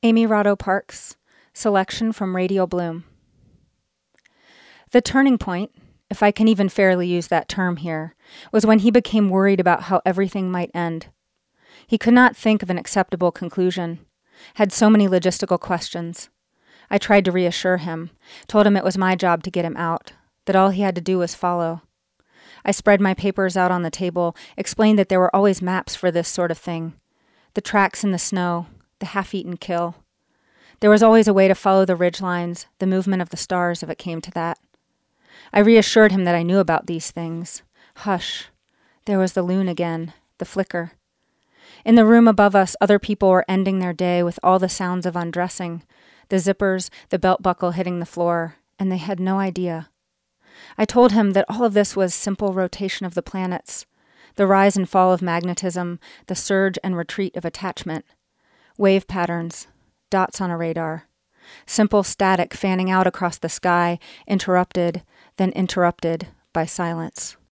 Amy Rado Parks, selection from Radial Bloom. The turning point, if I can even fairly use that term here, was when he became worried about how everything might end. He could not think of an acceptable conclusion, had so many logistical questions. I tried to reassure him, told him it was my job to get him out, that all he had to do was follow. I spread my papers out on the table, explained that there were always maps for this sort of thing. The tracks in the snow, the half-eaten kill. There was always a way to follow the ridgelines, the movement of the stars if it came to that. I reassured him that I knew about these things. Hush. There was the loon again, the flicker. In the room above us, other people were ending their day with all the sounds of undressing, the zippers, the belt buckle hitting the floor, and they had no idea. I told him that all of this was simple rotation of the planets, the rise and fall of magnetism, the surge and retreat of attachment, wave patterns, dots on a radar, simple static fanning out across the sky, interrupted, then interrupted by silence.